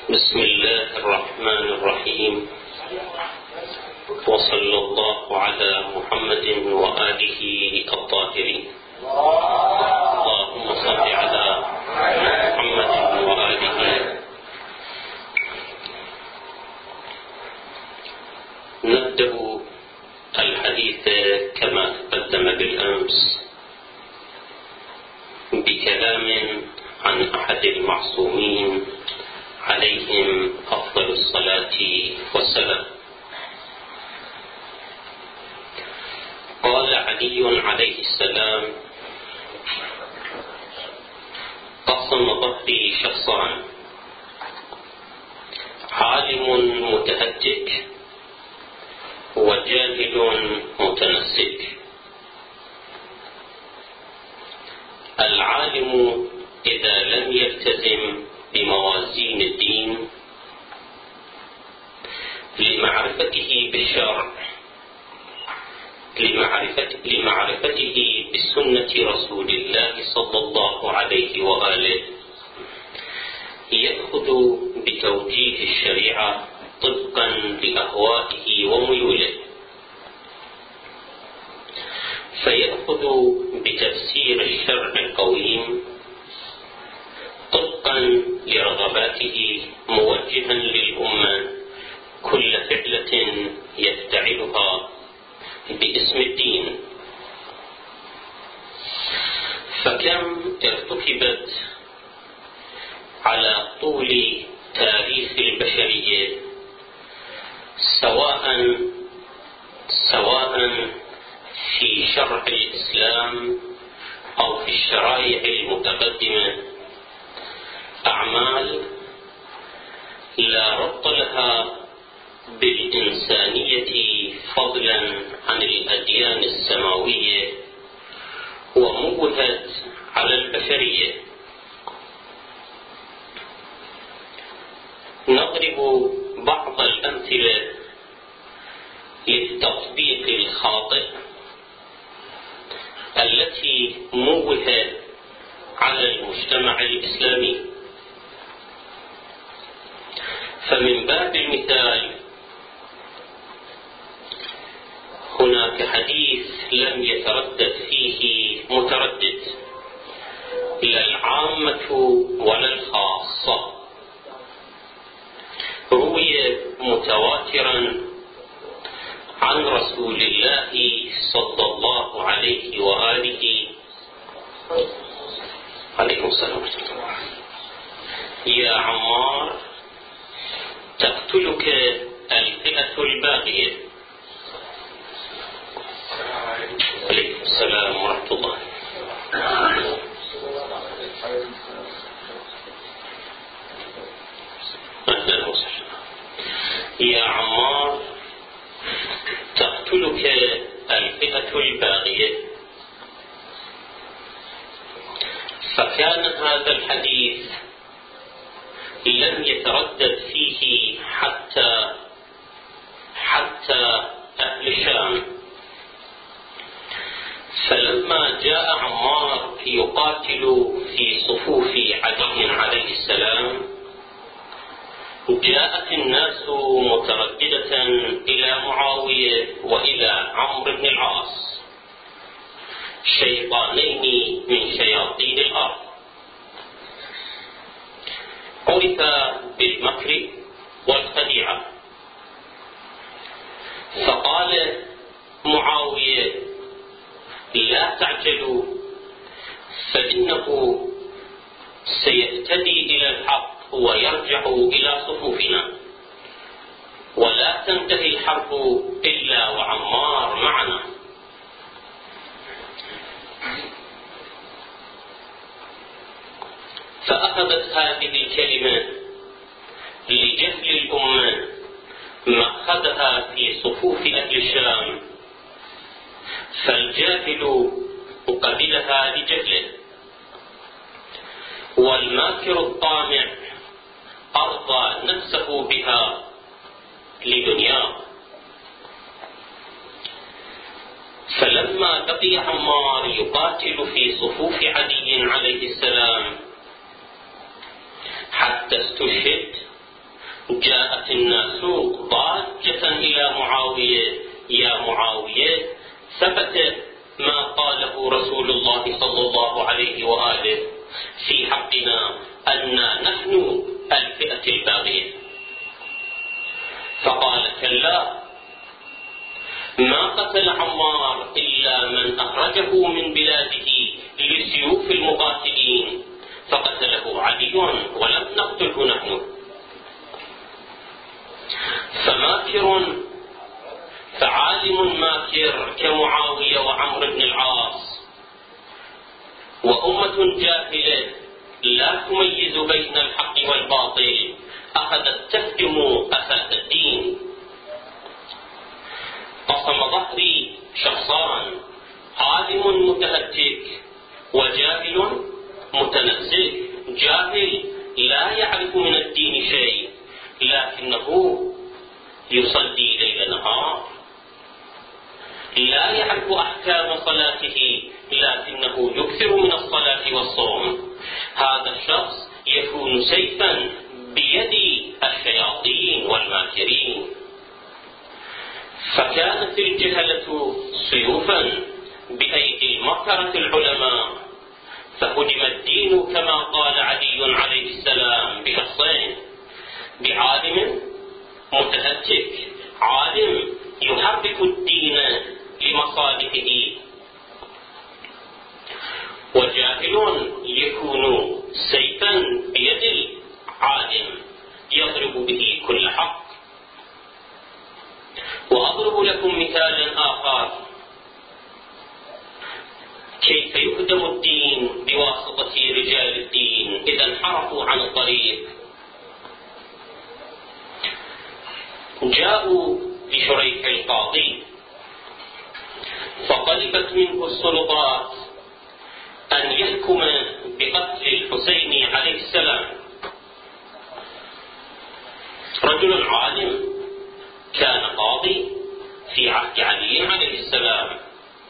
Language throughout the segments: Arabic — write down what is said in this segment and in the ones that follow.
بسم الله الرحمن الرحيم، وصلى الله على محمد وآله الطاهرين. اللهم صل على محمد وآله. نبدأ الحديث كما تقدم بالأمس بكلام عن أحد المعصومين عليهم أفضل الصلاة والسلام. قال علي عليه السلام: قسم ظهري شخصان، عالم متهتك وجاهل متنسك. العالم إذا لم يلتزم بموازين الدين لمعرفته بالشرع، لمعرفته بسنة رسول الله صلى الله عليه وآله، يأخذ بتوجيه الشريعة طبقا لأهوائه وميوله، فيأخذ بتفسير الشرع القويم طبقا لرغباته، موجها للأمة كل فعلة يفتعلها باسم الدين. فكم ارتكبت على طول تاريخ البشرية، سواء في شرع الإسلام أو في الشرائع المتقدمة، أعمال لا ربط لها بالإنسانية فضلا عن الأديان السماوية، وموهت على البشرية. نضرب بعض الأمثلة للتطبيق الخاطئ التي موهت على المجتمع الإسلامي. فمن باب المثال، هناك حديث لم يتردد فيه متردد، لا العامة ولا الخاصة، روي متواترا عن رسول الله صلى الله عليه وآله عليه السلام: يا عمار، تقتلك الفئة الباغية. عليكم السلام ورحمة الله. أهلا وسهلا. يا عمار، تقتلك الفئة الباغية. فكان هذا الحديث لم يتردد فيه حتى أهل الشام. فلما جاء عمار يقاتل في صفوف علي عليه السلام، جاءت الناس مترددة إلى معاوية وإلى عمرو بن العاص، شيطانين من شياطين الأرض، عرف بالمكر والخديعة. فقال معاوية: لا تعجلوا، فإنه سيهتدي إلى الحق ويرجع إلى صفوفنا، ولا تنتهي الحرب إلا وعمار معنا. فأخذت هذه الكلمة لجهل الأمة مأخذها في صفوف أهل الشام، فالجاهل قبلها لجهله، والماكر الطامع أرضى نفسه بها لدنياه. فلما بقي عمار يقاتل في صفوف علي عليه السلام حتى استشهد، الناس ضاجة إلى معاوية: يا معاوية، ثبت ما قاله رسول الله صلى الله عليه وآله في حقنا أننا نحن الفئة الباغية. فقال: كلا، ما قتل عمار إلا من أخرجه من بلاده لسيوف المقاتلين، فقتله علي ولم نقتله نحن. فعالم ماكر كمعاوية وعمرو بن العاص، وأمة جاهلة لا تميز بين الحق والباطل أخذت تهدم أساس الدين. قصم ظهري شخصان: عالم متهتك وجاهل متنزه. جاهل لا يعرف من الدين شيء، لكنه يصلي ليل نهار. لا يعرف أحكام صلاته، لكنه يكثر من الصلاة والصوم. هذا الشخص يكون سيفا بيد الشياطين والماكرين. فكانت الجهلة سيوفا بأيدي المكرة العلماء، فهدم الدين كما قال علي عليه السلام بشخصين: بعالم متهتك، عالم يحرك الدين لمصالحه، وجاهل يكون سيفا بيد العالم يضرب به كل حق. وأضرب لكم مثالا آخر كيف يهدم الدين بواسطة رجال الدين إذا انحرفوا عن الطريق. جاءوا لشريح القاضي فطلبت منه السلطات أن يحكم بقتل الحسين عليه السلام. رجل عالم كان قاضي في عهد علي عليه السلام،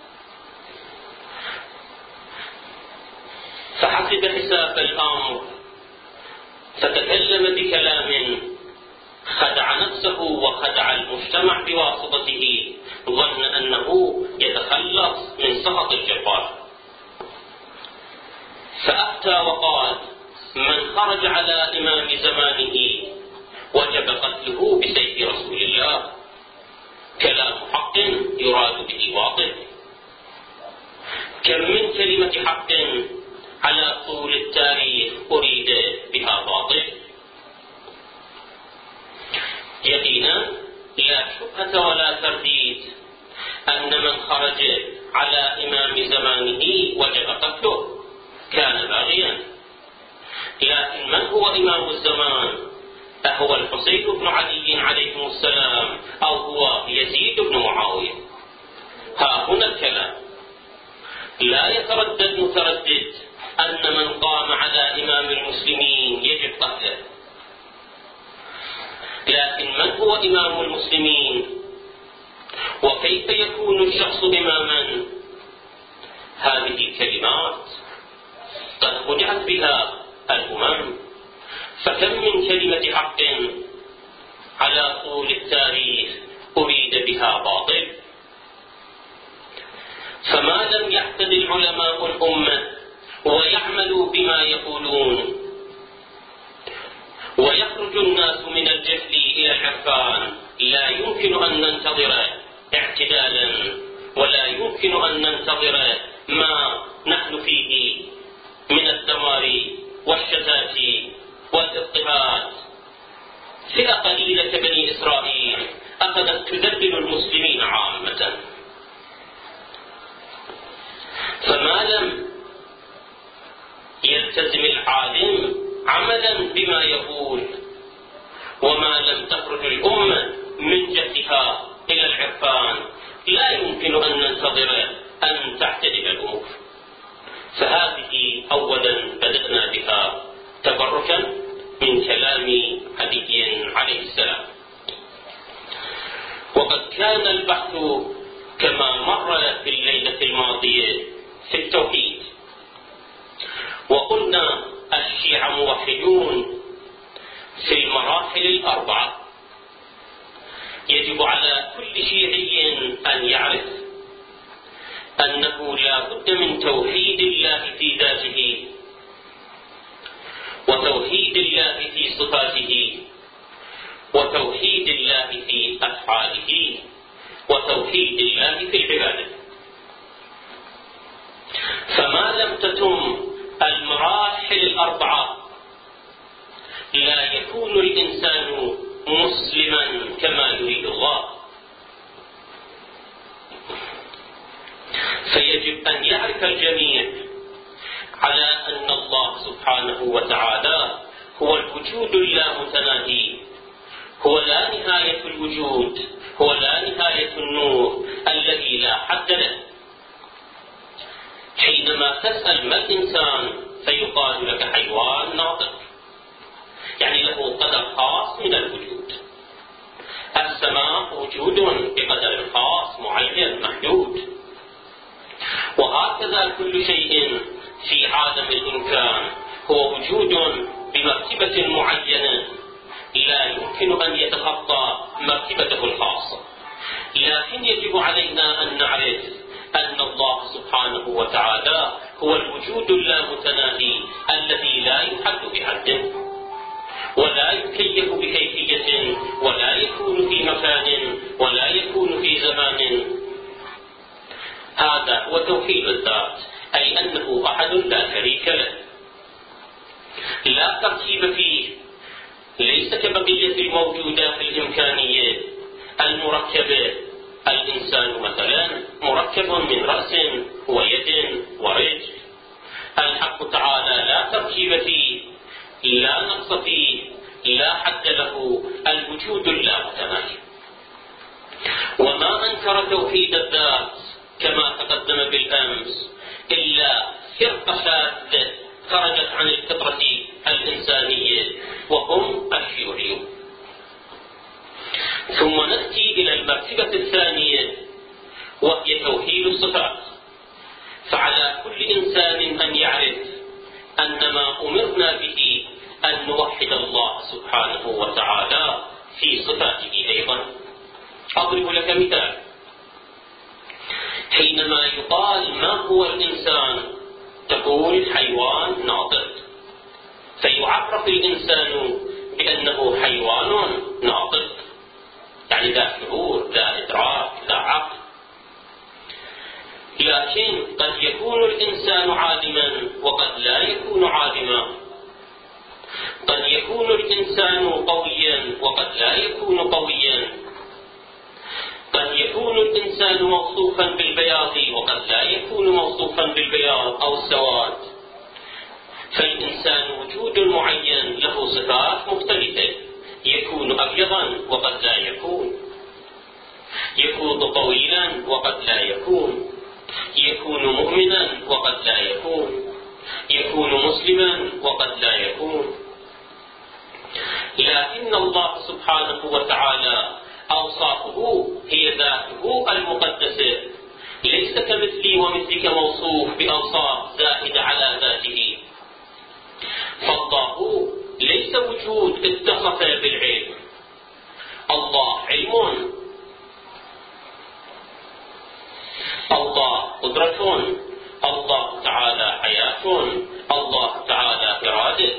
فحسب حساب الأمر فتكلم بكلام خدع نفسه وخدع المجتمع بواسطته، ظن أنه يتخلص من سخط الجبار. فأفتى وقال: من خرج على إمام زمانه وجب قتله بسيف رسول الله. كلام حق يراد به باطل. كم من كلمة حق على طول التاريخ أريد بها باطل. يقينا لا شبهة ولا ترديد أن من خرج على إمام زمانه وجب قتله كان باغيا. لكن من هو إمام الزمان؟ أهو الحسين بن علي عليه السلام أو هو يزيد بن معاوية؟ ها هنا الكلام. لا يتردد متردد أن من قام على إمام المسلمين يجب قتله. لكن من هو إمام المسلمين؟ وكيف يكون الشخص إماما؟ هذه كلمات قد خدعت بها الأمم. فكم من كلمة حق على طول التاريخ أريد بها باطل. فما لم يعتدل علماء الأمة ويعملوا بما يقولون ويخرج الناس من الجهل إلى العرفان، لا يمكن أن ننتظر اعتدالا، ولا يمكن أن ننتظر ما نحن فيه من الدمار والشتات والاضطهاد. فئة قليلة كبني إسرائيل أخذت تدبل المسلمين عامة. فما لم يلتزم العالم عملا بما يقول، وما لم تخرج الأمة من جهلها إلى العرفان، لا يمكن أن ننتظر أن تعتدل الأمور. فهذه أولا بدأنا بها تبركا من كلام علي عليه السلام. وقد كان البحث كما مر في الليلة الماضية في التوحيد، وقلنا الشيعة موحدون في المراحل الأربعة: يجب على كل شيعي أن يعرف أنه لا بد من توحيد الله في ذاته، وتوحيد الله في صفاته، وتوحيد الله في أفعاله، وتوحيد الله في العبادة. فما لم تتم المراحل الأربعة لا يكون الإنسان مسلما كما يريد الله. فيجب أن يعرف الجميع على أن الله سبحانه وتعالى هو الوجود اللامتناهي، هو لا نهاية الوجود، هو لا نهاية النور الذي لا حد له. حينما تسأل ما الإنسان فيقال لك حيوان ناطق، يعني له قدر خاص من الوجود. السماء وجود بقدر خاص معين محدود، وهكذا كل شيء في عالم الإمكان هو وجود بمرتبة معينة لا يمكن أن يتخطى مرتبته الخاصة. لكن يجب علينا أن نعرف أن الله سبحانه وتعالى هو الوجود اللامتناهي الذي لا يحد بحد، ولا يكيف بكيفية، ولا يكون في مكان، ولا يكون في زمان. هذا هو توحيد الذات، أي أنه أحد لا شريك له، لا ترتيب فيه، ليس كبقية الموجودات الإمكانية المركبة. الإنسان مثلا مركب من رأس ويد ورجل، الحق تعالى لا ترتيب فيه، لا نقص فيه، لا حد له، الوجود اللامتناهي. وما أنكر توحيد الذات كما تقدم بالأمس إلا فرقة شاذة خرجت عن الفطرة الإنسانية، وهم الشيوعيون. ثم نأتي إلى المرتبة الثانية وهي توحيد الصفات. فعلى كل إنسان أن يعرف أن ما أمرنا به أن نوحد الله سبحانه وتعالى في صفاته أيضا. أضرب لك مثال. حينما يقال ما هو الإنسان تقول حيوان ناطق، فيعرف الإنسان بأنه حيوان ناطق، يعني لا شعور، لا إدراك، لا عقل. لكن قد يكون الإنسان عالما وقد لا يكون عالما، قد يكون الإنسان قويا وقد لا يكون قويا، قد يكون الإنسان موصوفا بالبياض وقد لا يكون موصوفا بالبياض أو السواد. فالإنسان وجود معين له صفات مختلفة، يكون أبيضا وقد لا يكون، يكون طويلا وقد لا يكون، يكون مؤمنا وقد لا يكون، يكون مسلما وقد لا يكون. لكن الله سبحانه وتعالى أوصافه هي ذاته المقدسة، ليس كمثلي ومثلك موصوف بأوصاف زائدة على ذاته. فالله ليس وجود اتصف بالعلم، الله علم، الله قدرة، الله تعالى حياة، الله تعالى إرادة.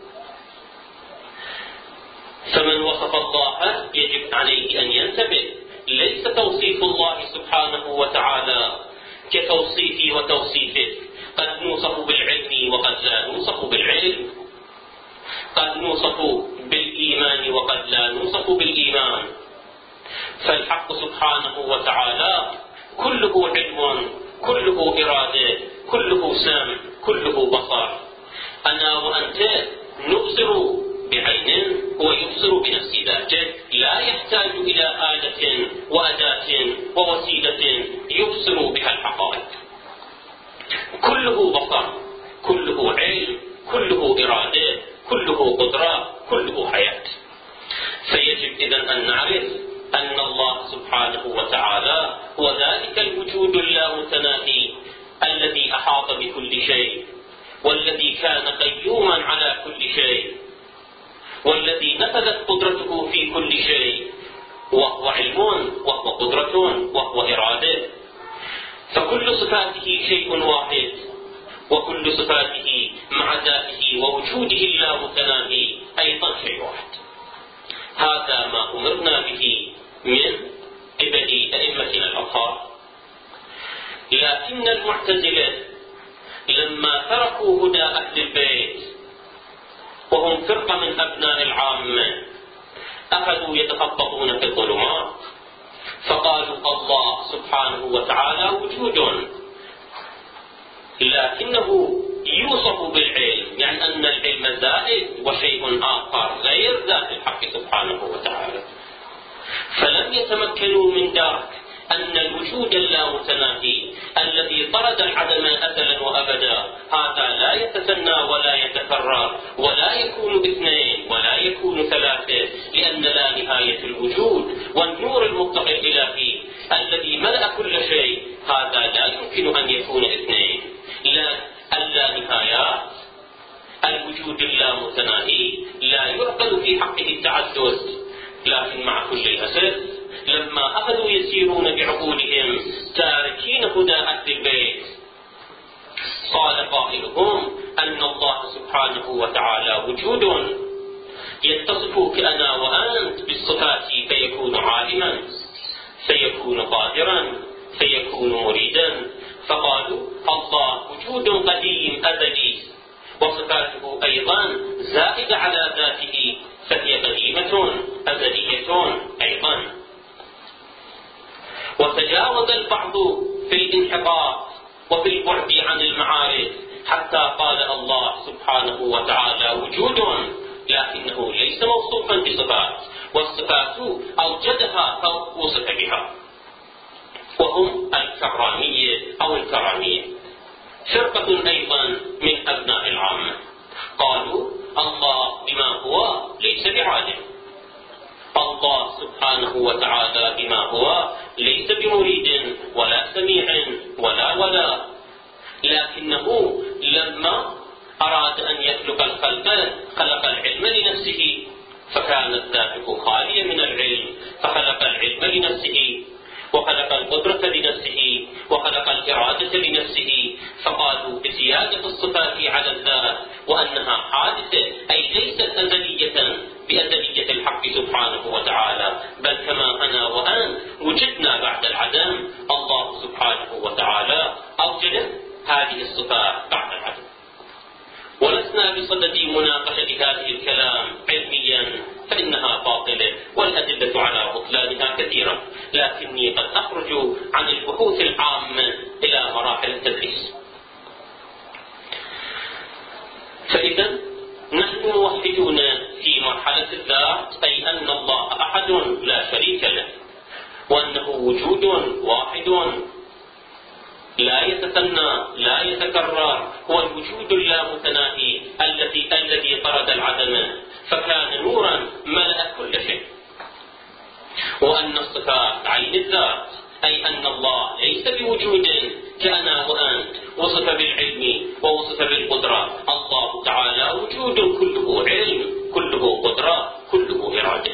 فمن وصف الله يجب عليه أن ينتبه، ليس توصيف الله سبحانه وتعالى كتوصيفي وتوصيفك، قد نوصف بالعلم وقد لا نوصف بالعلم، قد نوصف بالإيمان وقد لا نوصف بالإيمان. فالحق سبحانه وتعالى كله علم، كله إرادة، كله سمع، كله بصر. أنا وأنت نبصر بعين ويبصر بنفس ذاته، لا يحتاج إلى آلة وأداة ووسيلة يبصر بها الحقائق. كله بصر، كله علم، كله إرادة، كله قدرة، كله حياة. فيجب إذن أن نعرف أن الله سبحانه وتعالى هو ذلك الوجود اللامتناهي الذي أحاط بكل شيء، والذي كان قيوما على كل شيء، والذي نفذت قدرته في كل شيء، وهو علم صفاته شيء واحد، وكل صفاته مع ذاته ووجوده لا متناهي أيضا شيء واحد. هذا ما أمرنا به من قبل أئمتنا الأطهار. لكن المعتزلة لما تركوا هدى أهل البيت وهم فرقة من أبناء العامة أخذوا يتخبطون في الظلمات، فقالوا الله سبحانه وتعالى وجود، لكنه يوصف بالعلم، يعني أن العلم زائد وشيء آخر غير ذات الحق سبحانه وتعالى. فلم يتمكنوا من درك أن الوجود اللامتناهي الذي طرد العدم أزلا وأبدا هذا لا يتثنى ولا يتكرر ولا يكون اثنين ولا يكون ثلاثة، لأن لا نهاية الوجود والنور المطلق الإلهي الذي ملأ كل شيء هذا لا يمكن أن يكون اثنين. لا اللانهايات الوجود اللامتناهي لا يعقل في حقه التعدد، لكن مع كل الأسف لما أخذوا يسيرون بعقولهم تاركين هدى أهل البيت قال قائلهم أن الله سبحانه وتعالى وجود يتصف كأنا وأنت بالصفات، فيكون عالما، فيكون قادرا، فيكون مريدا. فقالوا الله وجود قديم أزلي وصفاته أيضا زائدة على ذاته، فهي قديمة أزلية أيضا. وتجاوز البعض في الانحطاط وفي البعد عن المعارف حتى قال الله سبحانه وتعالى وجود لكنه ليس موصوفا بصفات، والصفات أوجدها أو وصف بها، وهم الكرامية أو الكرامية، فرقة أيضا من أبناء العامة. قالوا الله بما هو ليس بعالم، الله سبحانه وتعالى بما هو ليس بمريد ولا سميع ولا لكنه لما أراد أن يخلق الخلق خلق العلم لنفسه، فكانت ذاته خالية من العلم فخلق العلم لنفسه، وخلق القدرة لنفسه، وخلق الإرادة لنفسه. فقالوا بزيادة الصفات على الذات وأنها حادثة أي ليست أزلية بأزلية الحق سبحانه وتعالى، بل كما أنا وأنت وجدنا بعد العدم، الله سبحانه وتعالى أوجد هذه الصفات بعد العدم. ولسنا بصدد مناقشة هذه الكلام علميا فإنها باطلة والأدلة على بطلانها كثيرة، لكني قد أخرج عن البحوث العامة إلى مراحل التدريس. فإذا نحن موحدون في مرحلة الذات، أي أن الله أحد لا شريك له، وأنه وجود واحد لا يتثنى لا يتكرر، هو الوجود اللامتناهي الذي طرد العدم فكان نورا ملأ كل شيء. وأن الصفات عين الذات، أي أن الله ليس بوجود كأنا وأنت وصف بالعلم ووصف بالقدرة، الله تعالى وجود كله علم كله قدرة كله إرادة.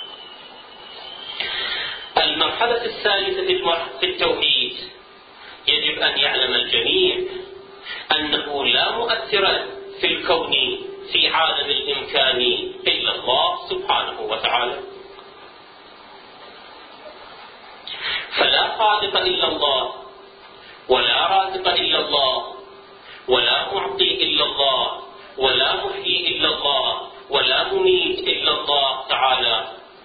المرحلة الثالثة في التوحيد يجب أن يعلم الجميع أنه لا مؤثر في الكون في عالم الإمكان إلا الله سبحانه وتعالى، فلا خالق إلا الله ولا رازق إلا الله ولا معطي إلا الله ولا محيي إلا الله ولا مميت إلا الله تعالى.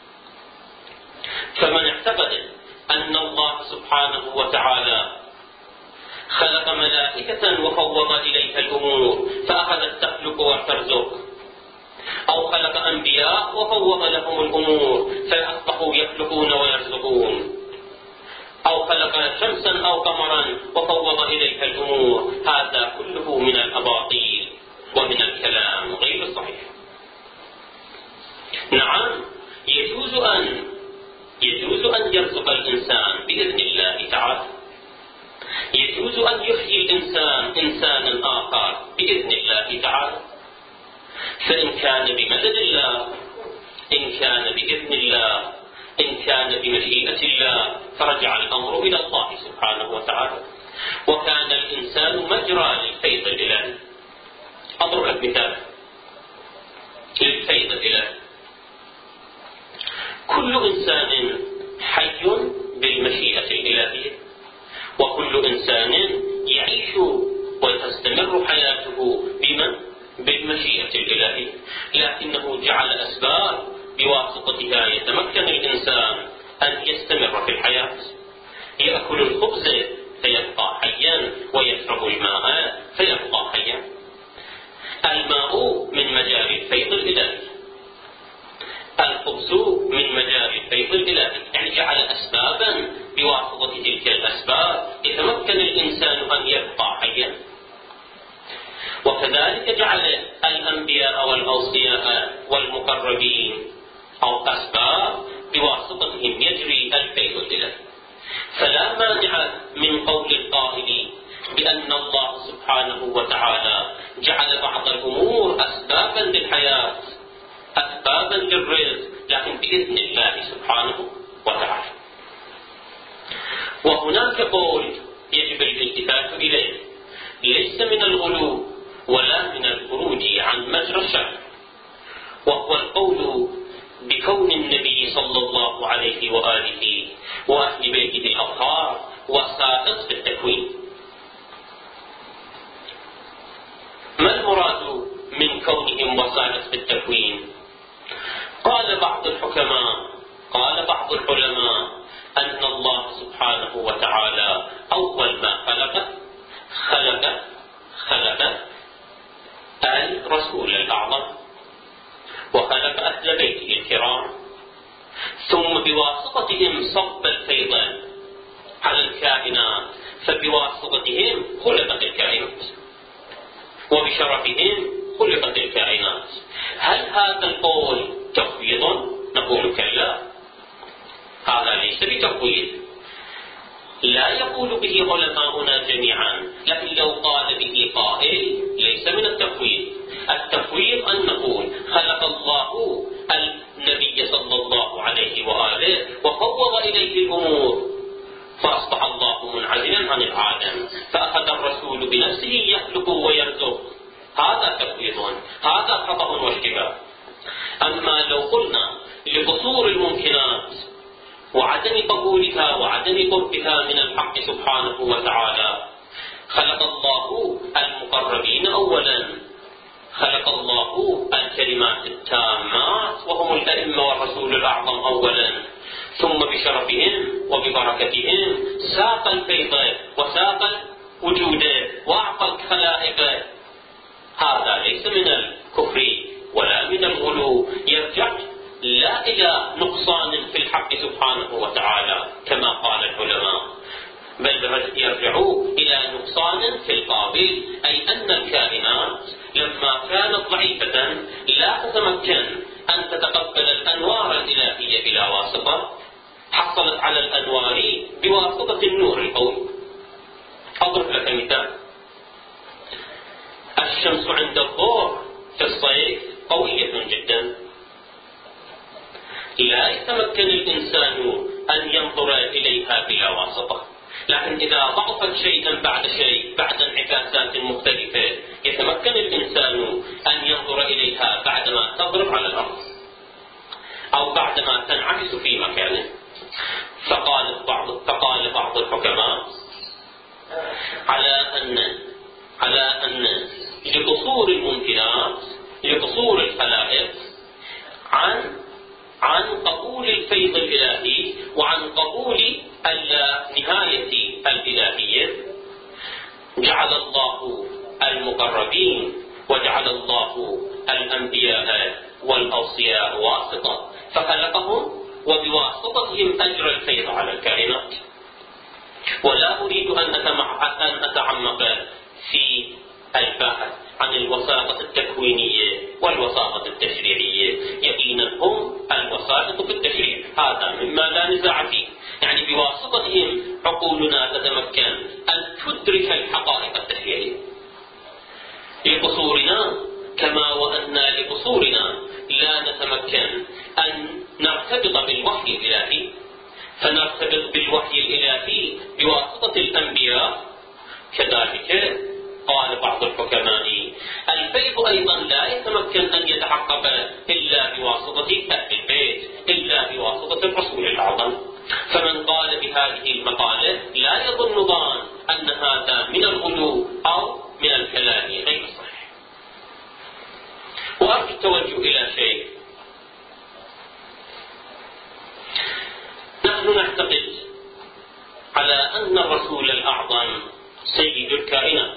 فمن اعتقد أن الله سبحانه وتعالى خلق ملائكة وفوض إليها الأمور فأخذت تخلق وترزق، أو خلق أنبياء وفوض لهم الأمور فأصبحوا يخلقون ويرزقون، أو خلق شمسا أو قمرا وفوض إليها الأمور، هذا كله من الأباطيل ومن الكلام غير الصحيح. نعم يجوز أن يرزق الإنسان بإذن الله تعالى، يجوز أن يحيي الإنسان إنسانا آخر بإذن الله تعالى، فإن كان بمدد الله، إن كان بإذن الله، إن كان بمشيئة الله، فرجع الأمر إلى الله سبحانه وتعالى. وكان الإنسان مجرى للفيض الإلهي. أضرب لك مثال للفيض الإلهي. كل إنسان حي بالمشيئة الإلهية، وكل إنسان يعيش وتستمر حياته بالمشيئة الإلهية، لكنه جعل أسباب بواسطتها يتمكن الإنسان أن يستمر في الحياة. يأكل الخبز فيبقى حيا، ويشرب الماء فيبقى حيا. الماء من مجاري الفيض الإلهي، الخبز من مجاري الفيض الإلهي، يعني جعل أسبابا بواسطة تلك الأسباب يتمكن الإنسان أن يبقى حيا. وكذلك جعل الأنبياء والأوصياء والمقربين أو أسباب بواسطتهم يجري الفيض الإلهي. فلا مانع من قول القائل بأن الله سبحانه وتعالى جعل بعض الأمور أسبابا للحياة، أسبابا للرزق، لكن بإذن الله سبحانه وتعالى. وهناك قول يجب الالتفات إليه، ليس من الغلو ولا من الخروج عن مجرى الشرع، وهو القول بكون النبي صلى الله عليه وآله وأهل بيته الأطهار وسائط في التكوين. ما المراد من كونهم وسائط في التكوين؟ قال بعض الحكماء، قال بعض العلماء أن الله سبحانه وتعالى أول ما خلق الرسول الأعظم، وخلق أهل بيته الكرام، ثم بواسطتهم صب الفيض على الكائنات، فبواسطتهم خلقت الكائنات، وبشرفهم خلقت الكائنات. هل هذا القول تفويض؟ نقول كلا، هذا ليس بتفويض، لا يقول به علماؤنا جميعا، لكن لو قال به قائل ليس من التفويض. التفويض أن نقول خلق الله النبي صلى الله عليه وآله وفوض إليه الأمور، فأصبح الله منعزلا عن العالم، فأخذ الرسول بنفسه يخلق ويرزق. هذا تفويض، هذا خطأ واشتباه. أما لو قلنا لقصور الممكنات وعدم قبولها وعدم قربها من الحق سبحانه وتعالى، خلق الله المقربين أولا، خلق الله الكلمات التامات وهم الأئمة والرسول الأعظم أولا، ثم بشرفهم وببركتهم ساق الفيض وساق الوجود وأعطى الخلائق. هذا ليس من الكفر ولا من الغلو، يرجع لا إلى نقصان في الحق سبحانه وتعالى كما قال العلماء، بل يرجع إلى نقصان في القابل، أي أن الكائنات لما كانت ضعيفة لا تتمكن أن تتقبل الأنوار الإلهية بلا واسطة، حصلت على الأنوار بواسطة النور القوي. أضرب لك مثال: الشمس عند الظهر في الصيف قوية جدا، لا يتمكن الإنسان أن ينظر إليها بلا واسطة، لكن إذا ضعفت شيئا بعد شيء بعد انعكاسات مختلفة يتمكن الإنسان أن ينظر إليها بعدما تضرب على الأرض أو بعدما تنعكس في مكانه. فقال بعض الحكماء على أن لقصور الممكنات، لقصور الخلائق عن قبول الفيض الإلهي وعن قبول النهاية الإلهية، جعل الله المقربين وجعل الله الأنبياء والأوصياء واسطة، فخلقهم وبواسطتهم أجرى الفيض على الكائنات. ولا أريد أن أتعمق في البحث عن الوساطة التكوينية والوساطة التشريعية، يقينا هم الوساطة في التشريع، هذا مما لا نزاع فيه، يعني بواسطتهم عقولنا تتمكن أن تدرك الحقائق التشريعية. لقصورنا كما وأن لقصورنا لا نتمكن أن نرتبط بالوحي الإلهي، فنرتبط بالوحي الإلهي بواسطة الأنبياء كذلك قال بعض الحكماء الفيض أيضا لا يتمكن أن يتحقق إلا بواسطة أهل البيت، إلا بواسطة الرسول الأعظم. فمن قال بهذه المقالة لا يظن ظان أن هذا من الغلو أو من الكلام غير الصحيح. وأرجو التوجه إلى شيء. نحن نعتقد على أن الرسول الأعظم سيد الكائنات،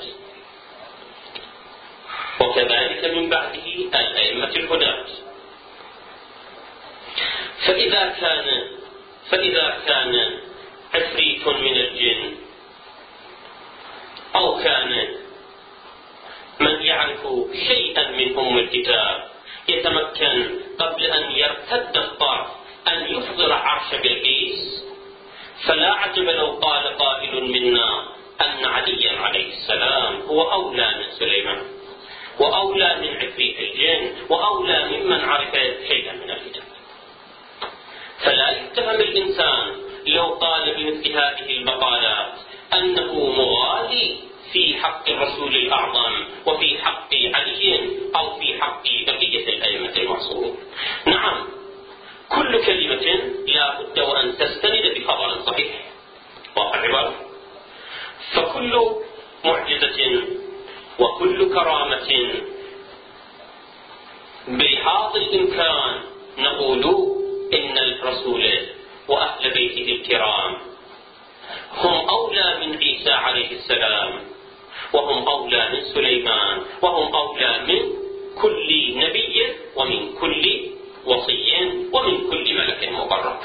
وكذلك من بعده الأئمة الهداة. فإذا كان عفريت من الجن أو كان من يعرف شيئا من أم الكتاب يتمكن قبل أن يرتد الطرف أن يفضل عرش بلقيس، فلا عجب لو قال قائل منا أن عليا عليه السلام هو أولى من سليمان، وأولى من عفريت الجن، وأولى ممن عرف شيئا من الكتاب. فلا يتهم الإنسان لو قال بمثل هذه المقالات أنه مغالي في حق الرسول الأعظم وفي حق علي أو في حق بقية الأئمة المعصومين. نعم، كل كلمة لا بد وأن تستند بخبر صحيح واقع عبارة. فكل معجزة وكل كرامة بحاض الإمكان نقول إن الرسول وأهل بيته الكرام هم أولى من عيسى عليه السلام، وهم أولى من سليمان، وهم أولى من كل نبي ومن كل وصي ومن كل ملك مقرب.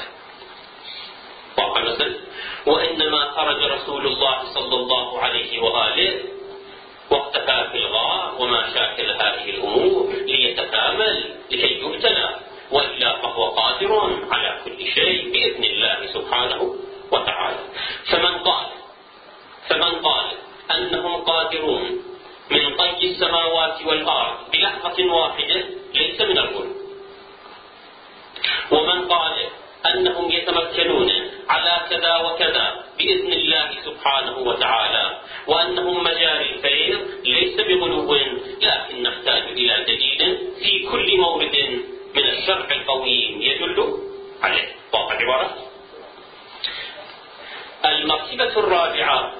وإنما خرج رسول الله صلى الله عليه وآله واختفى في الغار وما شاكل هذه الأمور ليتكامل لكي يبتلى، وإلا فهو قادر على كل شيء بإذن الله سبحانه وتعالى. فمن قال أنهم قادرون من طي السماوات والأرض بلحظة واحدة ليس من الغلو. ومن قال أنهم يتمكنون على كذا وكذا بإذن الله سبحانه وتعالى وأنهم مجاري الخير ليس بغلو، لكن نحتاج إلى دليل في كل مورد من الشرع القويم يدل عليه. واضح عبارة. المرتبة الرابعة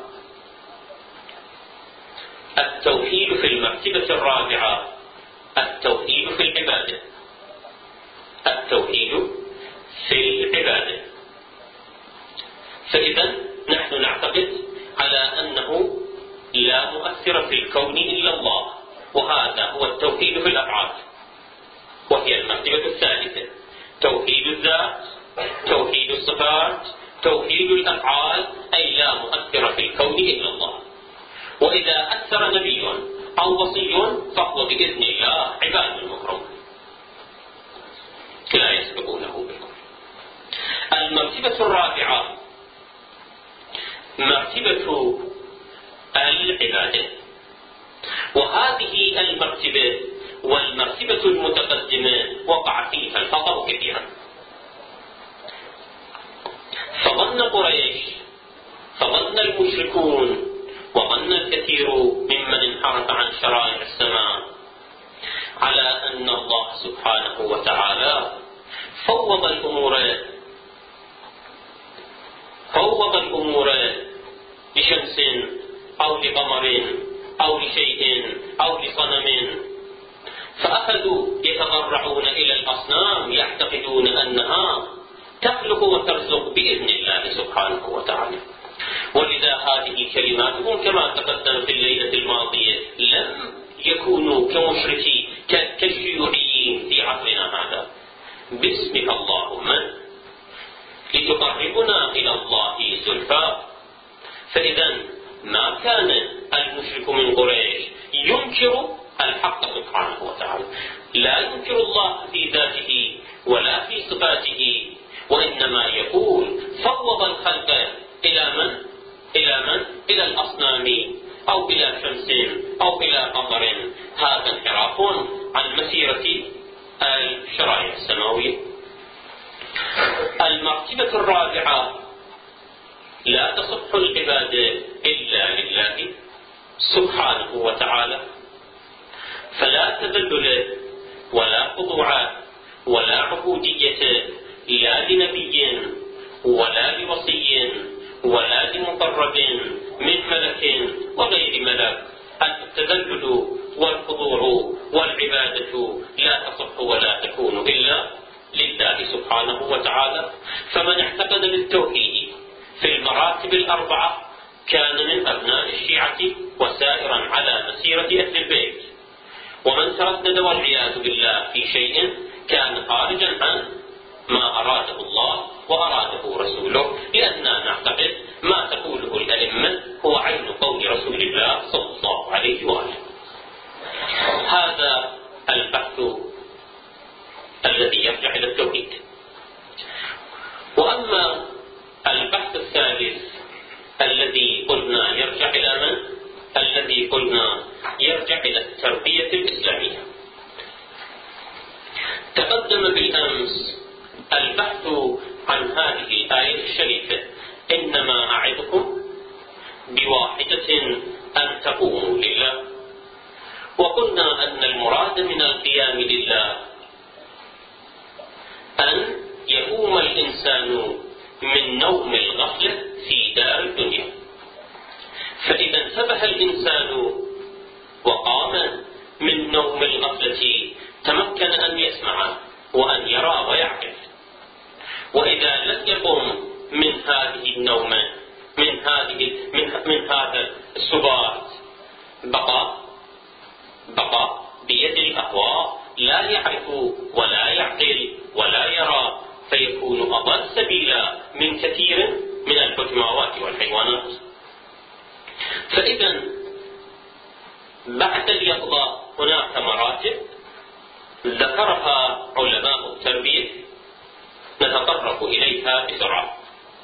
التوحيد. في المرتبة الرابعة التوحيد في العبادة. التوحيد في العبادة. فإذا نحن نعتقد على أنه لا مؤثر في الكون إلا الله، وهذا هو التوحيد في الأفعال، وهي المرتبة الثالثة. توحيد الذات، توحيد الصفات، توحيد الأفعال، أي لا مؤثر في الكون إلا الله. وإذا أثر نبي أو وصي فهو بإذن الله عباد مكرمون لا يسبقونه بالكفر. المرتبة الرابعة مرتبة العبادة، وهذه المرتبة والمرتبة المتقدمة وقع فيها الخطأ كثيرا. فظن المشركون وظن الكثير ممن انحرف عن شرائع السماء على أن الله سبحانه وتعالى فوض الأمور لشمس أو لقمر أو لشيء أو لصنم، فأخذوا يتضرعون إلى الأصنام يعتقدون أنها تخلق وترزق بإذن الله سبحانه وتعالى. ولذا هذه كلماتهم كما تقدم في الليلة الماضية لم يكونوا كمشركي كالشيوعيين في عصرنا هذا. باسمك اللهم لتقربنا إلى الله زلفى. فإذا ما كان المشرك من قريش ينكر الحق سبحانه وتعالى، لا ينكر الله في ذاته ولا في صفاته، وإنما يقول فوض الخلق إلى من؟ إلى الأصنام أو إلى شمس أو إلى قمر. هذا انحراف عن مسيرة الشرائع السماوية. المرتبة الرابعة لا تصح العبادة إلا لله سبحانه وتعالى. فلا تذلل ولا خضوع ولا عبودية لا لنبي ولا لوصي ولا لمقرب من ملك وغير ملك. التذلل والخضوع والعبادة لا تصح ولا تكون إلا لله سبحانه وتعالى. فمن اعتقد بالتوحيد في المراتب الأربعة كان من أبناء الشيعة وسائرا على مسيرة أهل البيت، ومن تردد والعياذ بالله في شيء كان خارجا عن ما أراده الله وأراده رسوله، لأننا نعتقد ما تقوله الأئمة هو عين قول رسول الله صلى الله عليه وآله. هذا البحث الذي يرجع إلى التوحيد. وأما البحث الثالث الذي قلنا يرجع إلى من؟ الذي قلنا يرجع إلى التربية الإسلامية. تقدم بالأمس البحث عن هذه الآية الشريفة: إنما أعظكم بواحدة أن تقوموا لله. وقلنا أن المراد من القيام لله أن يقوم الإنسان من نوم الغفلة في دار الدنيا. فإذا انتبه الإنسان وقام من نوم الغفلة تمكن أن يسمع وأن يرى ويعقل. وإذا لم يقم من هذه النومة من هذا السبات بقى بيد الأهواء، لا يعرف ولا يعقل ولا يرى، فيكون أضل سبيلا من كثير من الحجماوات والحيوانات. فإذا بعد اليقظة هناك مراتب ذكرها علماء التربية نتطرق إليها بسرعة.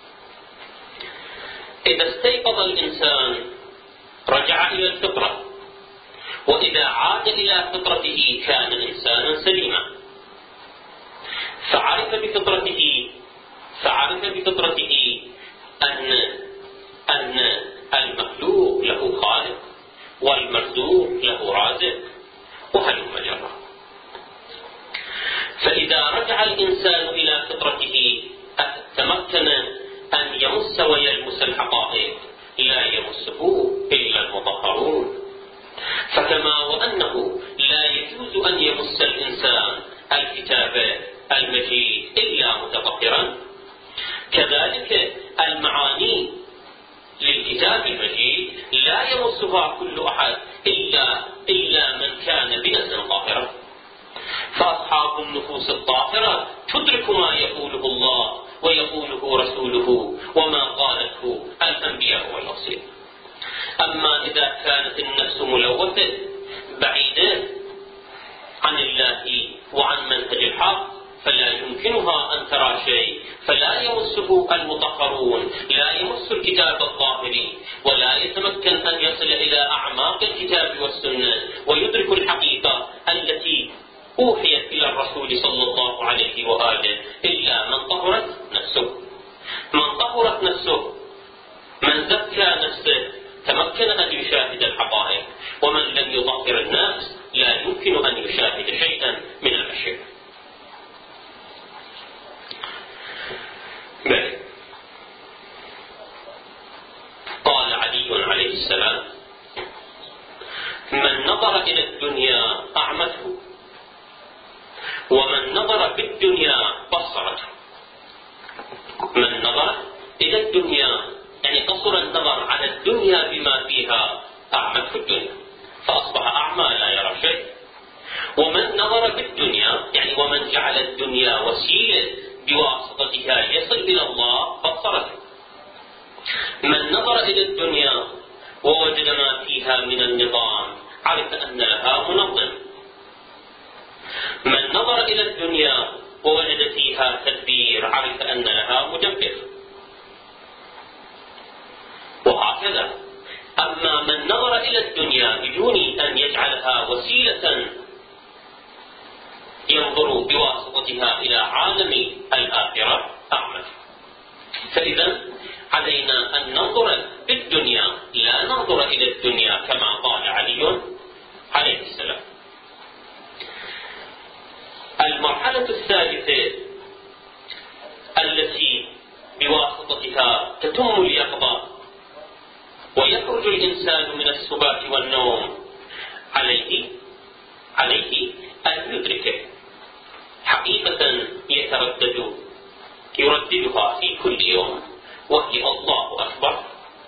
إذا استيقظ الإنسان رجع إلى الفطرة، وإذا عاد إلى فطرته كان إنسانا سليما، فعرف بفطرته أن المخلوق له خالق والمرزوق له رازق وهلم جرا. فإذا رجع الإنسان إلى فطرته تمكن أن يمس ويلمس الحقائق، لا يمسه إلا المطهرون. فكما وأنه لا يجوز أن يمس الإنسان الكتاب المجيد إلا متطهرا، كذلك المعاني للكتاب المجيد لا يمسها كل أحد إلا من كان بنفس طاهرة. فأصحاب النفوس الطاهرة تدرك ما يقوله الله ويقوله رسوله وما قالته الأنبياء والرسل. أما إذا كانت النفس ملوثة بعيدة عن الله وعن منهج الحق فلا يمكنها أن ترى شيء، فلا يمسه المطهرون، لا يمس الكتاب الطاهر، ولا يتمكن أن يصل إلى أعماق الكتاب والسنة ويدرك الحقيقة التي أوحيت إلى الرسول صلى الله عليه وآله إلا من طهرت نفسه. من طهرت نفسه، من زكى نفسه، تمكن أن يشاهد الحقائق، ومن لم يطهر النفس لا يمكن أن يشاهد شيئا من الأشياء. قال علي عليه السلام: من نظر إلى الدنيا أعمته، ومن نظر في الدنيا بصرته. من نظر إلى الدنيا يعني قصر النظر على الدنيا بما فيها أعمته الدنيا، فأصبح أعمى لا يرى شيء. ومن نظر في الدنيا يعني ومن جعل الدنيا وسيلة بواسطتها يصل إلى الله بصرته. من نظر إلى الدنيا ووجد ما فيها من النظام عرف أن لها منظم. من نظر إلى الدنيا ووجد فيها تدبير عرف أن لها مدبر، وهكذا. أما من نظر إلى الدنيا بدون أن يجعلها وسيلة ينظر بواسطتها إلى عالم الآخرة أعمى. فإذا علينا أن ننظر بالدنيا بها تتم اليقظة ويخرج الإنسان من السبات والنوم، عليه أن يدركه حقيقة يرددها في كل يوم، وهي الله أكبر.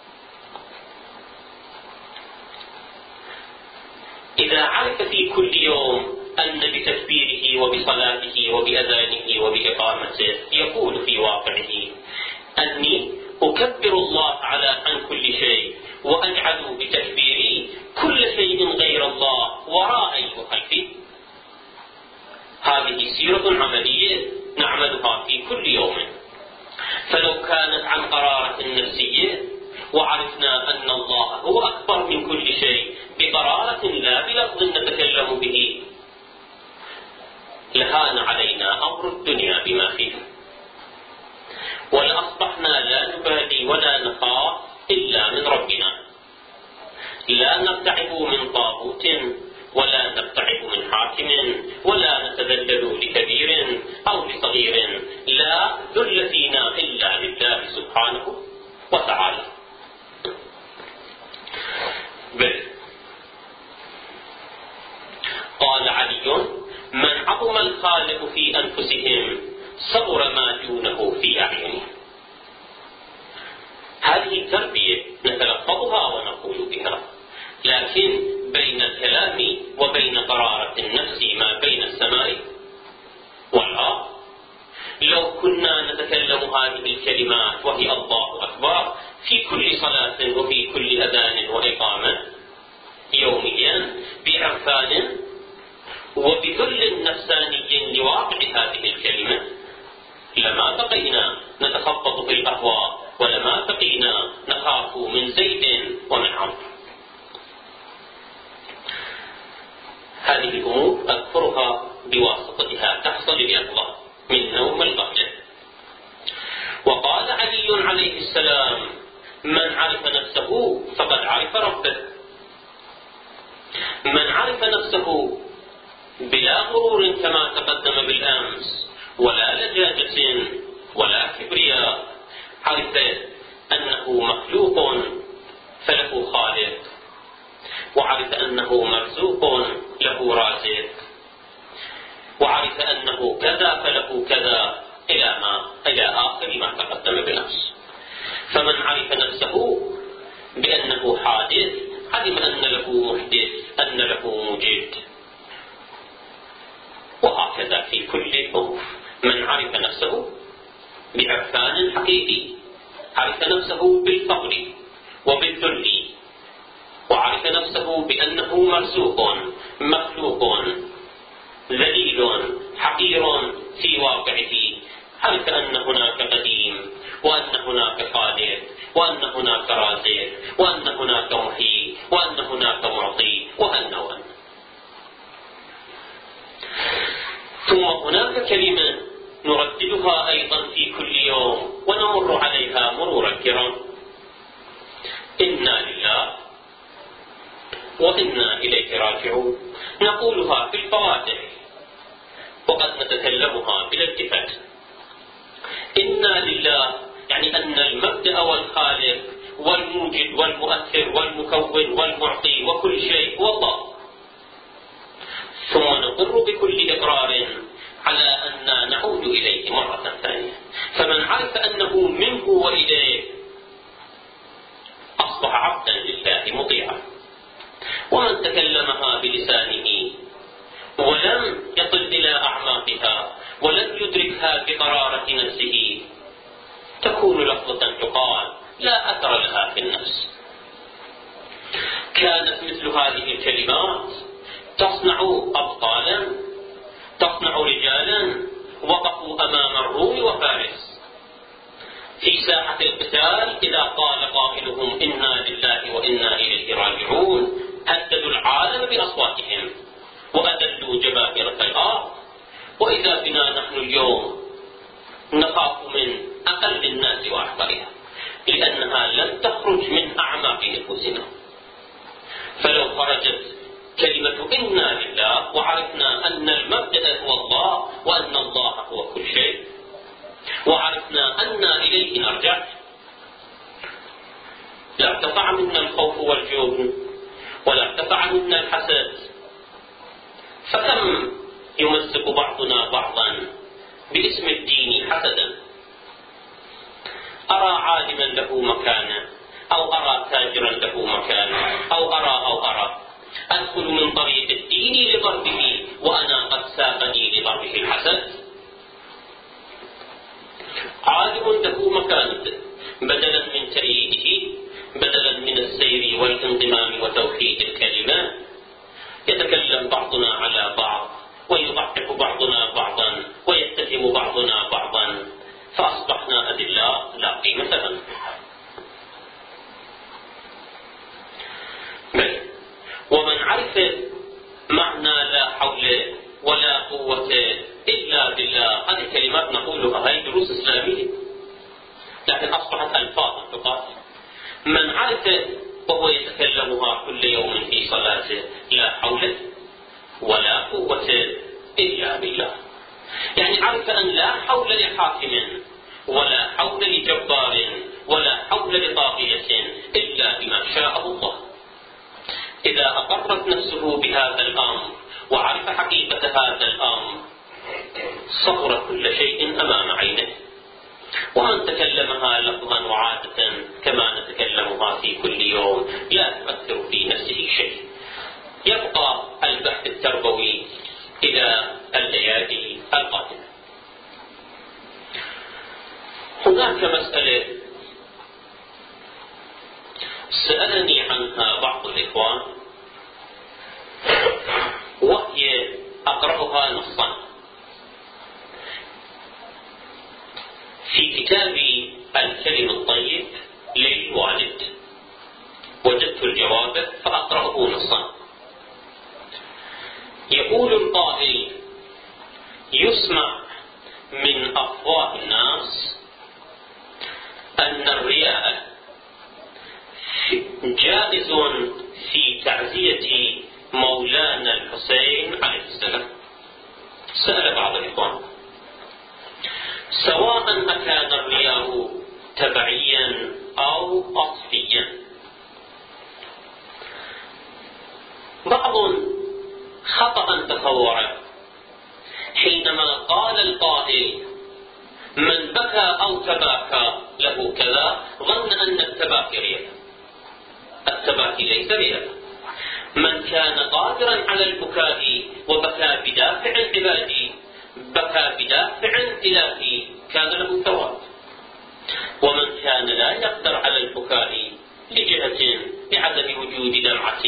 إذا عرف في كل يوم أن بتكبيره وبصلاته وبأذانه وبإقامته يقول في واقعه أني أكبر الله عن كل شيء، وأجعل بتكبيري كل شيء غير الله وراءي وخلفي. هذه سيرة عملية نعملها في كل يوم. فلو كانت عن قرارة نفسية وعرفنا أن الله هو أكبر من كل شيء بقرارة لا بلفظ نتكلم به، لهان علينا أمر الدنيا بما فيه، ولأصبحنا لا نبالي ولا نخاف إلا من ربنا. لا نرتعب من طاغوت ولا نرتعب من حاكم ولا نتذلل لكبير أو لصغير، لا ذل فينا إلا لله سبحانه وتعالى. بل قال علي: من عظم الخالق في أنفسهم صبر ما دونه في أعينهم. هذه تربية نتلفظها ونقول بها، لكن بين الكلام وبين قرارة النفس ما بين السماء والأرض. لو كنا نتكلم هذه الكلمات وهي الله أكبر في كل صلاة وفي كل أذان وإقامة يوميا بعرفان وبذل نفساني لواقع هذه الكلمة، لما بقينا نتخبط في الأهواء، ولما بقينا نخاف من زيد ومن عمرو. هذه الأمور أذكرها بواسطتها تحصل اليقظة من نوم الغفلة. وقال علي عليه السلام: من عرف نفسه فقد عرف ربه. من عرف نفسه بلا غرور كما تقدم بالأمس، ولا لجاجة ولا كبرياء، عرف أنه مخلوق فله خالق، وعرف أنه مرزوق له رازق، وعرف أنه كذا فله كذا إلى آخر ما تقدم بالأمس. فمن عرف نفسه بأنه حادث علم أن له محدث، أن له موجد، وهكذا في كل الأمور. من عرف نفسه بعرفان حقيقي، عرف نفسه بالفقر وبالذل، وعرف نفسه بأنه مرزوق مخلوق ذليل حقير في واقعه، عرف أن هناك قديم، وأن هناك خالق، وأن هناك رازق، وأن هناك محيي، وأن هناك معطي، وأن ثم هناك كلمة نرددها أيضا في كل يوم ونمر عليها مرور الكرام: إنا لله وإنا إليه راجعون. نقولها في الفواتح وقد نتكلمها بلا التفات. إنا لله يعني أن المبدأ والخالق والموجد والمؤثر والمكون والمعطي وكل شيء هو الله. ثم نقر بكل إقرار على أن نعود إليه مرة ثانية. فمن عرف أنه منه وإليه أصبح عبدا لله مطيعا. ومن تكلمها بلسانه ولم يصل إلى أعماقها ولم يدركها بقرارة نفسه تكون لفظة تقال لا أثر لها في النفس. كانت مثل هذه الكلمات تصنع أبطالا، تصنع رجالا وقفوا أمام الروم وفارس في ساحة القتال. إذا قال قائلهم إنا لله وإنا إليه راجعون هددوا العالم بأصواتهم وأذلوا جبابرة الأرض. وإذا بنا نحن اليوم نخاف من أقل الناس وأحقرها، لأنها لم تخرج من أعماق نفوسنا. فلو خرجت كلمة إنا لله وعرفنا أن المبدأ هو الله وأن الله هو كل شيء، وعرفنا أن إليه نرجع، ارتفع منا الخوف والجبن ولا ارتفع منا الحسد، فكم يمزق بعضنا بعضا باسم الدين حسدا. أرى عالما له مكانة، أو أرى تاجرا له مكانة، أو أرى أدخل من طريق الدين لضربه وأنا قد ساقني لضربه الحسد. عالم له مكانته، بدلا من تأييده، بدلا من السير والانضمام وتوحيد الكلمة، يتكلم بعضنا على بعض ويضحك بعضنا بعضا ويتهم بعضنا بعضا، فأصبحنا أدلاء لا قيمة لنا. بل ومن عرف معنى لا حول ولا قوة إلا بالله، هذه كلمات نقولها، هذه دروس إسلامية لكن أصبحت ألفاظ فقط. من عرف وهو يتكلمها كل يوم في صلاته لا حول ولا قوة إلا بالله، يعني عرف أن لا حول لحاكم ولا حول لجبار ولا حول لطاغية إلا بما شاء الله. إذا أقرت نفسه بهذا الأمر وعرف حقيقة هذا الأمر صغر كل شيء أمام عينه، ومن تكلمها لفظا وعادة كما نتكلمها في كل يوم لا تؤثر في نفسه شيء. يبقى البحث التربوي إلى الليالي القادمة. هناك مسألة سألني عنها بعض الإخوان، وهي أقرأها نصا في كتاب الكلم الطيب للوالد، وجدت الجواب فأقرأه نصا. يقول القائل: يسمع من أفواه الناس أن الرياء جائز في تعزية مولانا الحسين عليه السلام. سأل بعض الإخوان: سواء أكان الرياء تبعيا أو عطفيا؟ بعض خطأ تصوره حينما قال القائل: من بكى أو تباكى له كذا، ظن أن التباكي رياء. التباكي ليس رياء. من كان قادرا على البكاء وبكى بدافع عبادي، بكى بدافع إلهي، كان له ثواب. ومن كان لا يقدر على البكاء لجهة لعدم وجود دمعة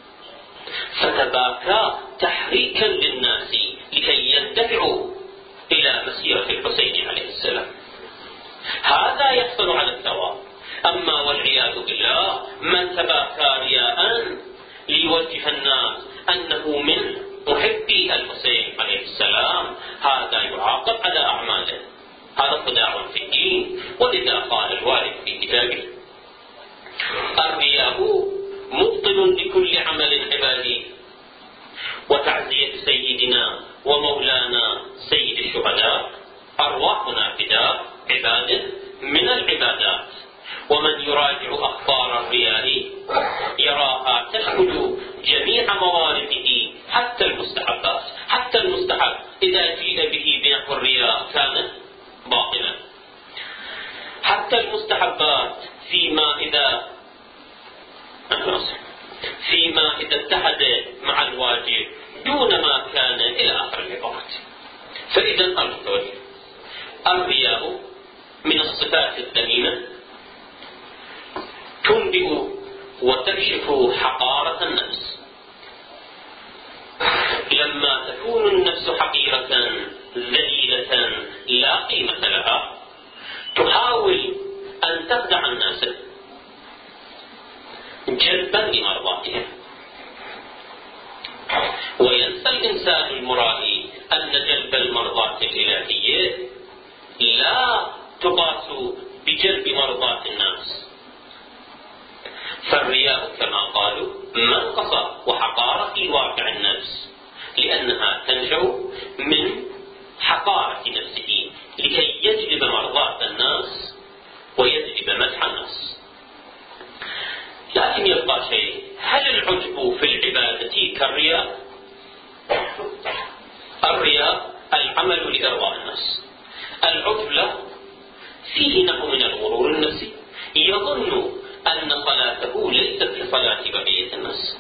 فتباكى تحريكا للناس لكي يندفعوا إلى مسيرة الحسين عليه السلام، هذا يحصل على الثواب. أما والعياذ بالله من تباكى رياء ليوجه الناس أنه من محبي الحسين عليه السلام، هذا يعاقب على أعماله، هذا خداع في الدين. ولذا قال الوالد في كتابه: الرياء مبطل لكل عمل عبادي، وتعزية سيدنا ومولانا سيد الشهداء أرواحنا فداء عباد من العبادات. ومن يراجع أخبار الرياء يراها تشمل جميع موارده حتى المستحبات. حتى المستحب إذا جيء به بنحو الرياء كان باطلا. حتى المستحبات فيما إذا اتحد مع الواجب دون ما كان إلى آخر العبارات. فإذا الرياء من الصفات الذميمة تنبئ وتكشف حقارة النفس. لما تكون النفس حقيرة ذليلة لا قيمة لها تحاول أن تخدع الناس جلبا لمرضاتهم، وينسى الإنسان المرائي أن جلب المرضات الإلهية لا تقاس بجلب مرضات الناس. فالرياء كما قالوا منقصة وحقارة في واقع النفس، لأنها تنشأ من حقارة نفسه لكي يجلب مرضات الناس ويجلب مدح الناس. لكن يبقى شيء، هل العجب في العبادة كالرياء؟ الرياء العمل لإرضاء الناس، العجب له فيه نوع من الغرور النفسي، يظن أن صلاته ليست كصلاة بقية الناس،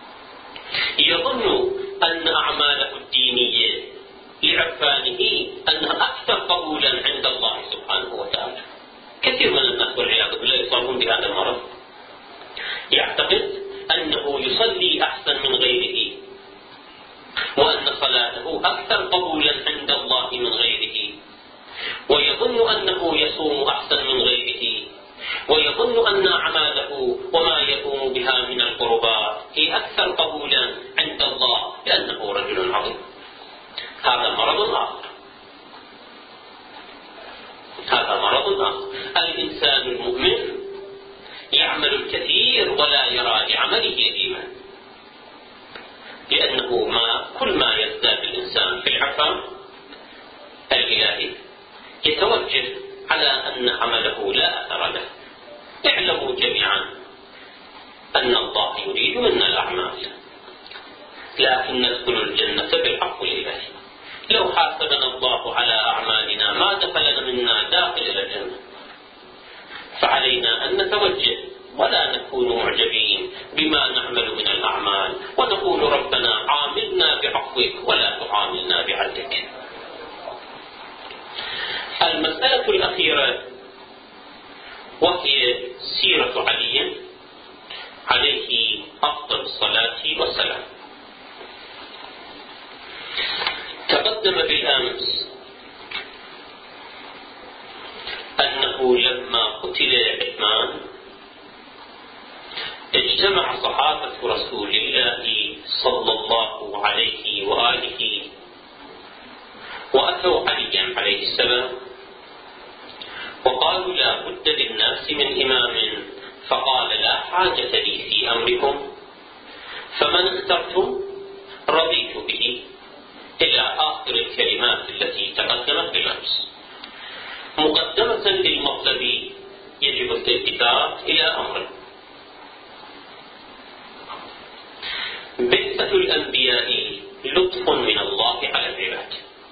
يظن أن أعماله الدينية لعرفانه أنها أكثر قبولا عند الله سبحانه وتعالى. كثير من الناس والعياذ بالله يصابون بهذا المرض، يعتقد أنه يصلي أحسن من غيره، وأن صلاته أكثر قبولا عند الله من غيره، ويظن أنه يصوم أحسن من غيره، ويظن أن أعماله وما يقوم بها من القربات هي أكثر قبولا عند الله لأنه رجل عظيم. هذا مرض آخر، هذا مرض آخر. الإنسان المؤمن يعمل الكثير ولا يرى لعمله قيمة، لأنه كل ما يزداد الإنسان في العفو الإلهي يتوجه على أن عمله لا أثر له. اعلموا جميعا أن الله يريد منا الأعمال، لكن ندخل الجنة بالحق الإلهي. لو حاسبنا الله على أعمالنا ما دخلنا منا داخل إلى الجنة، فعلينا أن نتوجه ولا نكون معجبين بما نعمل من الأعمال، ونقول ربنا عاملنا بعفوك ولا تعاملنا بعدلك. المسألة الأخيرة وهي سيرة علي عليه أفضل الصلاة والسلام. تقدم بالأمس أنه لما قتل عثمان اجتمع صحابة رسول الله صلى الله عليه وآله وأتوا عليا عليه السلام وقالوا لا بد للناس من إمام، فقال لا حاجة لي في أمركم، فمن اخترتم رضيت به، إلى آخر الكلمات التي تقدمت بالأمس. مقدمة للمطلب يجب الالتفات إلى أمر. بعثة الأنبياء لطف من الله على العباد.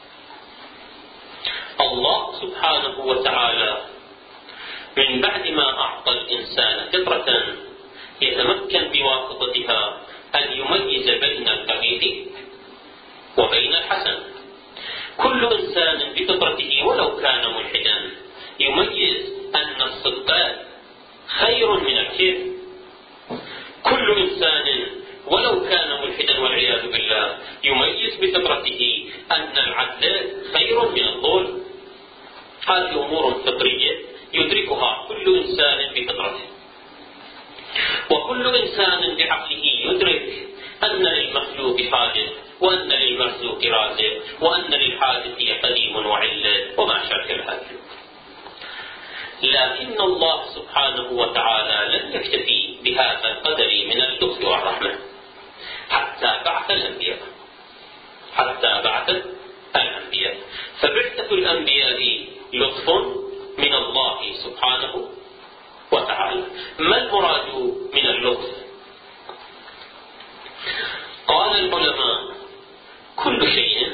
الله سبحانه وتعالى من بعد ما أعطى الإنسان فطرة يتمكن بواسطتها أن يميز بين القبيح وبين الحسن. كل إنسان بفطرته ولو كان ملحدا يميز أن الصدق خير من الكذب. كل إنسان ولو كان ملحدا والعياذ بالله يميز بفطرته أن العدل خير من الظلم. هذه أمور فطرية يدركها كل إنسان بفطرته، وكل إنسان بعقله يدرك أن للمخلوق حادث، وأن للمرزوق رازق، وأن للحادث قديم وعلة وما شاكل هذا. لكن الله سبحانه وتعالى لم يكتفي بهذا القدر من اللطف والرحمة حتى بعث الأنبياء، فبعثة الأنبياء لطف من الله سبحانه وتعالى. ما المراد من اللطف؟ قال العلماء كل شيء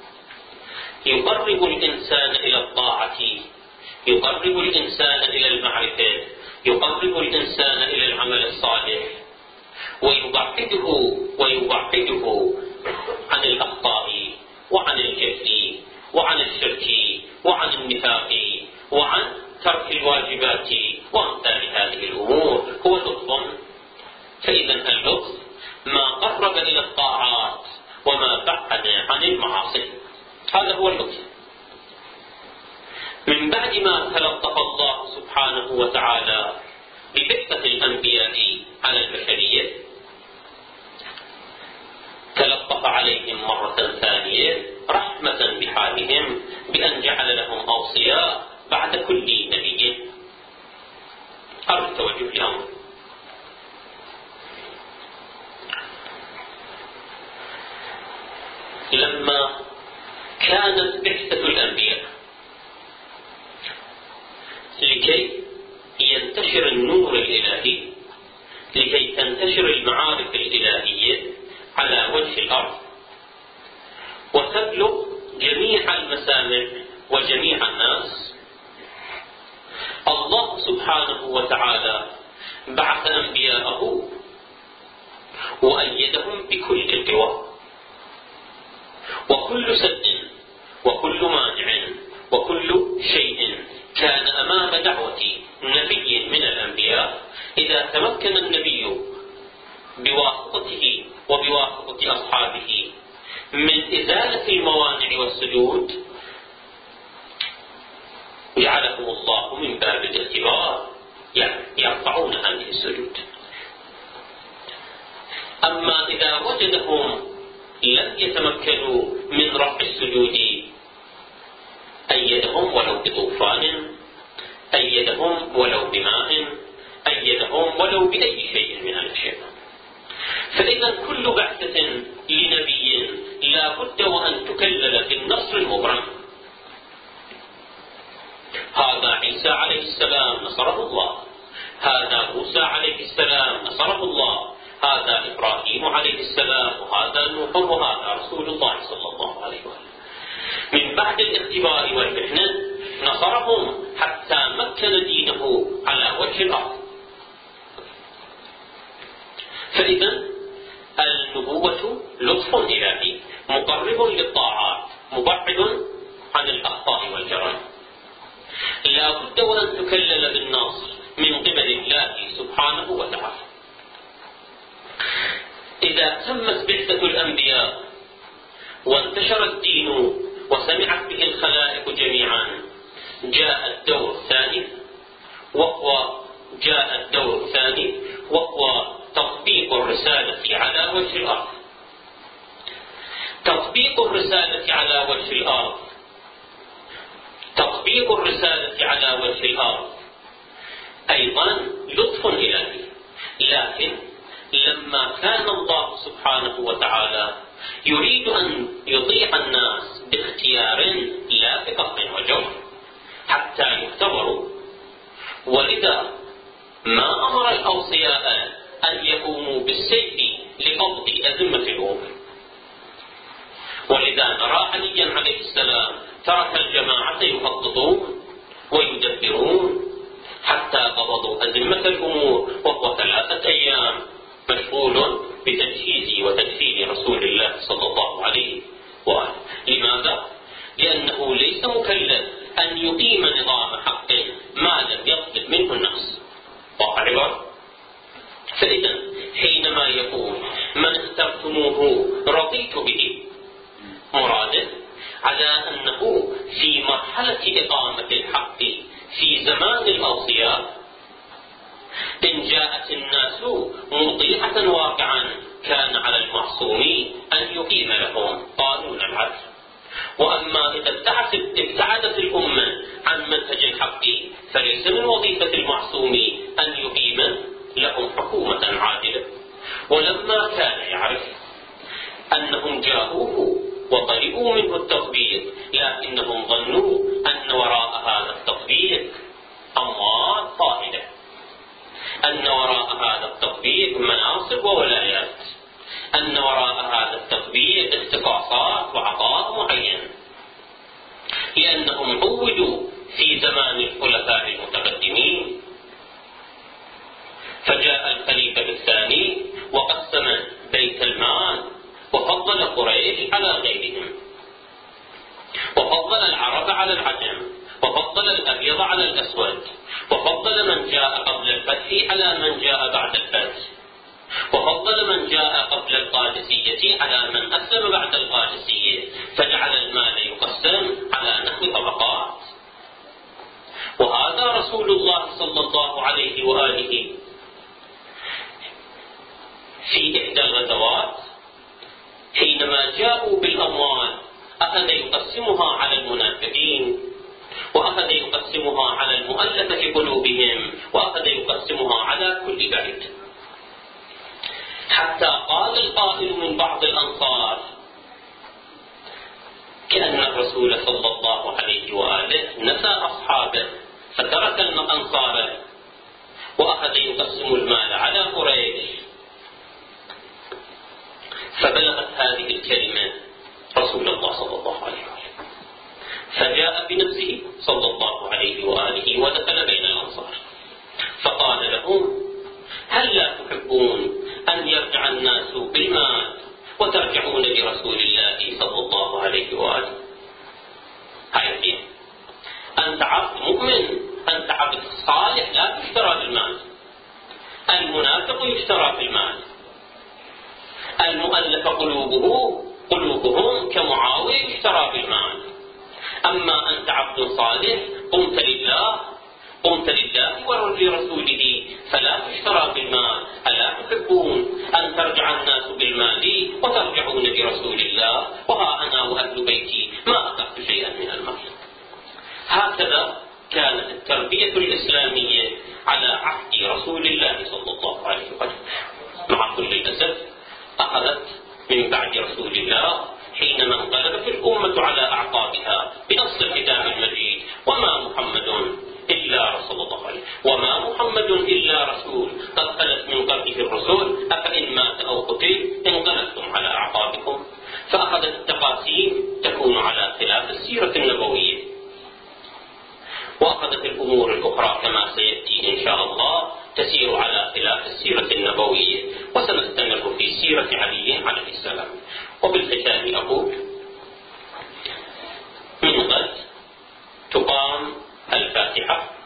يقرب الإنسان إلى الطاعة، يقرب الإنسان إلى المعرفة، يقرب الإنسان إلى العمل الصالح، ويبعده عن الأخطاء وعن الجهل وعن الشرك وعن النفاق وعن ترك الواجبات وأمثال هذه الأمور. هو لطف. فإذا اللطف ما قرب إلى الطاعات وما بعد عن المعاصي، هذا هو اللطف. من بعد ما تلطف الله سبحانه وتعالى ببعثة الأنبياء على البشرية، تلطف عليهم مرة ثانية رحمة بحالهم بأن جعل لهم أوصياء بعد كل نبي. أرجو التوجه اليوم. لما كانت بعثة الأنبياء لكي ينتشر النور الإلهي، لكي تنتشر المعارف الإلهية على وجه الأرض وتبلغ جميع المسامع وجميع الناس، الله سبحانه وتعالى بعث أنبياءه وأيدهم بكل القوى، وكل سد وكل مانع وكل شيء كان أمام دعوة نبي من الأنبياء إذا تمكن النبي بواسطته وبواسطة أصحابه من إزالة الموانع والسدود جعلهم الله من باب الاختبار، يعني يرفعون هذه السدود. أما إذا وجدهم لم يتمكنوا من رفع السدود أيدهم ولو بطوفان، أيدهم ولو بماء، أيدهم ولو بأي شيء من الأشياء. فإذا كل بعثة لنبي لا بد وأن تكلل بالنصر المبرم. هذا عيسى عليه السلام نصره الله، هذا موسى عليه السلام نصره الله، هذا إبراهيم عليه السلام، وهذا نوح، وهذا رسول الله صلى الله عليه وسلم. من بعد الاختبار والمحنة نصرهم حتى مكن دينه على وجه الأرض. فإذا النبوة لطف إلهي مقرب للطاعات مبعد عن الأخطاء والجرائم. لا بد وأن تكلل بالنصر من قبل الله سبحانه وتعالى. إذا تمت بعثة الأنبياء وانتشر الدين وسمعت به الخلائق جميعا، جاء الدور الثاني وهو تطبيق الرسالة على وجه الأرض. تطبيق الرسالة على وجه الأرض أيضا لطف إلهي، لكن لما كان الله سبحانه وتعالى يريد أن يطيع الناس باختيار لا بقصد وجور حتى يختبروا، ولذا ما أمر الأوصياء أن يقوموا بالسيف لقبض أذمة الأمور. ولذا نرى عليا عليه السلام ترك الجماعة يخططون ويدبرون حتى قبضوا أذمة الأمور، وهو 3 أيام مشغول بتجهيز وتدفين رسول الله صلى الله عليه وآله. لماذا؟ لأنه ليس مكلف أن يقيم نظام حق ما لم يطلب منه الناس. واقع. فإذا حينما يقول من اخترتموه رضيت به، مراده على أنه في مرحلة إقامة الحق في زمان الأوصياء إن جاءت الناس مطيعة واقعا كان على المعصوم أن يقيم لهم قانون العدل. وأما إذا ابتعدت الأمة عن منهج الحق فليس من وظيفة المعصوم أن يقيم لهم حكومة عادلة. ولما كان يعرف أنهم جاءوه وطلبوا منه التطبيق، لكنهم ظنوا أن وراء هذا التطبيق أموال طائلة، أن وراء هذا التطبيق مناصب وولايات، أن وراء هذا التطبيق اختصاصات وعطاء معين، لأنهم عودوا في زمان الخلفاء المتقدمين. فجاء الخليفة الثاني وقسم بيت المال وفضل قريش على غيرهم، وفضل العرب على العجم، وفضل الأبيض على الأسود، وفضل من جاء قبل الفتح على من جاء بعد الفتح، وفضل من جاء قبل القادسية على من أسلم بعد القادسية، فجعل المال يقسم على نحو طبقات. وهذا رسول الله صلى الله عليه وآله في إحدى الغزوات حينما جاءوا بالأموال أخذ يقسمها على المنافقين، وأخذ يقسمها على المؤلفة قلوبهم، وأخذ يقسمها على كل بعيد، حتى قال القائل من بعض الأنصار كأن الرسول صلى الله عليه وآله نسى أصحابه فترك الأنصار وأخذ يقسم المال على قريش. فبلغت هذه الكلمة رسول الله صلى الله عليه وسلم، فجاء بنفسه صلى الله عليه وآله ودخل بين الأنصار فقال لهم: هل لا تحبون أن يرجع الناس بالمال وترجعون برسول الله صلى الله عليه وآله؟ هاي فيه أنت عبد مؤمن، أنت عبد صالح لا تشترى بالمال. المنافق يشترى بالمال. المؤلف قلوبهم كمعاوية يشترى بالمال. أما أنت عبد صالح قمت لله ولرسوله فلا تشترى بالمال. ألا تحبون أن ترجع الناس بالمال وترجعون برسول الله؟ وها أنا وأهل بيتي ما أخذت شيئا من المال. هكذا كانت التربية الإسلامية على عهد رسول الله صلى الله عليه وسلم. مع كل الأسف أخذت من بعد رسول الله حينما انقلبت الأمة على أعقابها بنص الكتاب المجيد: وما محمد إلا رسول الله عليه، وما محمد إلا رسول قد خلت من قبله الرسل أفإن مات أو قتل انقلبتم على أعقابكم. فأخذت التقاسيم تكون على خلاف السيرة النبوية، وأخذت الأمور الأخرى كما سيأتي إن شاء الله تسير على خلاف السيرة النبوية، وسنستمر في سيرة علي عليه السلام. وبالختام أقول: من غد تقام الفاتحة